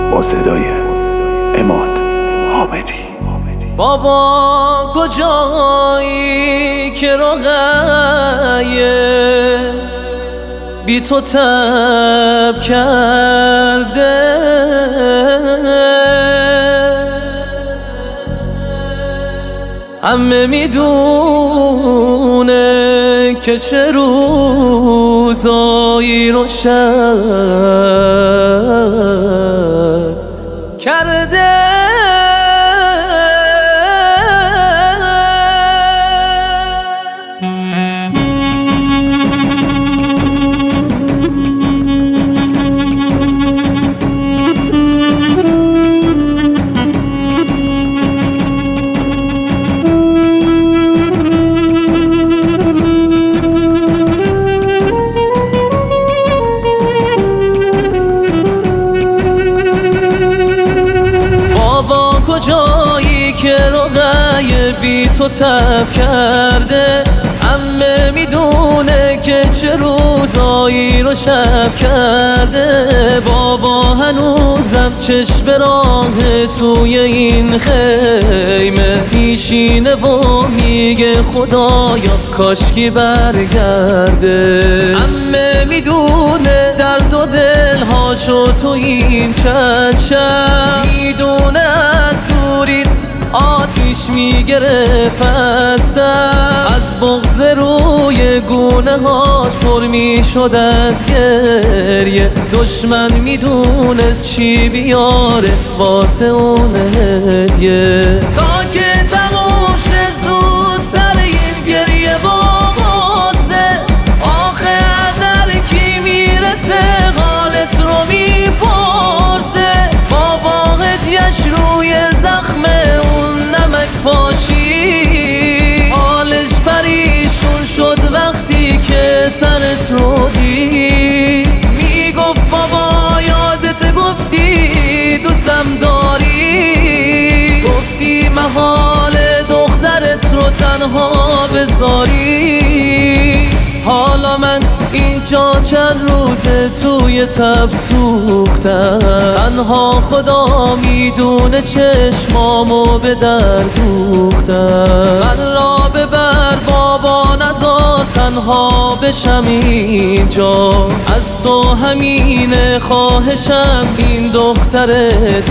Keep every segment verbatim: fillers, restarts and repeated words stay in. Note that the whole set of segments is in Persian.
با صدای عماد حامدی. بابا کجایی که روغه بی تو تب کرده؟ همه میدونه که چه روزایی رو شب کرده. کجایی که روغه بی تو تب کرده؟ همه میدونه که چه روزایی رو شب کرده. بابا هنوزم چشم راه توی این خیمه میشینه و میگه خدایا کاشکی برگرده. همه میدونه درد و دلهاشو تو این چند شب، میدونه از دوریت آتیش میگرفت هستم، از بغض روی گونه هاش پر میشد از گریه. دشمن میدونست چی بیاره واسه اون هدیه، تا که تموم شه زودتر این گریه با غصه. آخه از هر کی میرسه حالت رو میپرسه. بابا هدیه‌اش روی زخم اون نمک پاشی، حالش پریشون شد وقتی که سرت رو دید. میگفت بابا یادت گفتی دوستم داری، گفتی محال دخترت رو تنها بذاری. حالا من اینجا چند روزه توی تب سوختم، تنها خدا میدونه چشمامو به در دوختم. من را ببر بابا نذار تنها بشم اینجا، از تو همینه خواهشم این دختر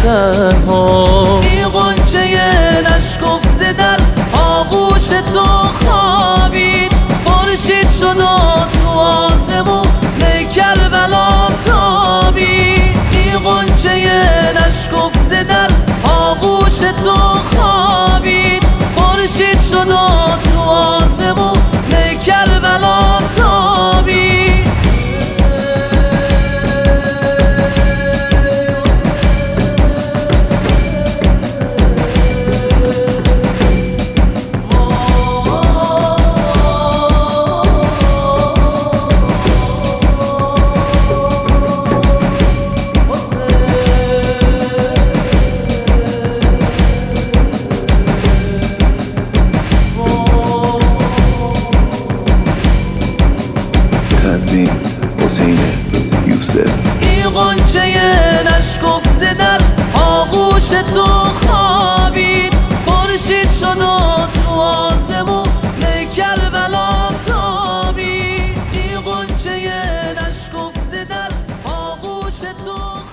تنها. این غنچه نشکفته در آغوش تو خوابید، خورشید شد و تو آسمون کربلا تابید. این غنچه نشکفته در آغوش تو خوابید، خورشید شد و تو آسمون کربلا تابید. تنظیم حسین یوسف. این غنچه نشکفته در آغوش تو خوابید، خورشید شد و تو آسمون کربلا تابید. این غنچه نشکفته در آغوش تو